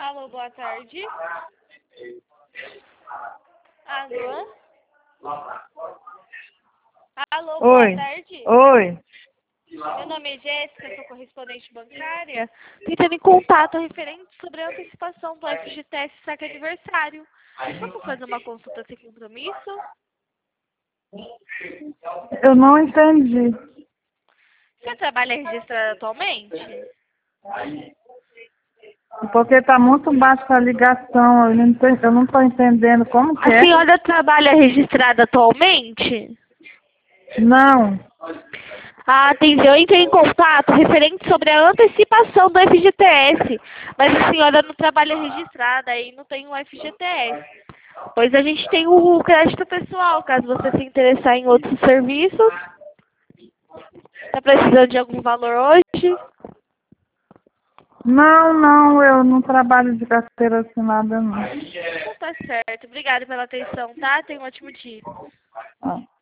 Alô, boa tarde. Alô? Alô, boa Oi. tarde. Oi. Meu nome é Jéssica, sou correspondente bancária. Tentando em contato referente sobre a antecipação do FGTS saque aniversário. Vamos fazer uma consulta sem compromisso? Eu não entendi. Você trabalha registrado atualmente? Porque está muito baixa a ligação. Eu não estou entendendo como que A é. senhora trabalha registrada atualmente? Não. Ah, entendi. Eu entrei em contato referente sobre a antecipação do FGTS, mas a senhora não trabalha registrada e não tem o FGTS. Pois a gente tem o crédito pessoal, caso você se interessar em outros serviços. Está precisando de algum valor hoje? Não, eu não trabalho de carteira assinada, não. Então tá certo. Obrigada pela atenção, tá? Tenha um ótimo dia. Ah.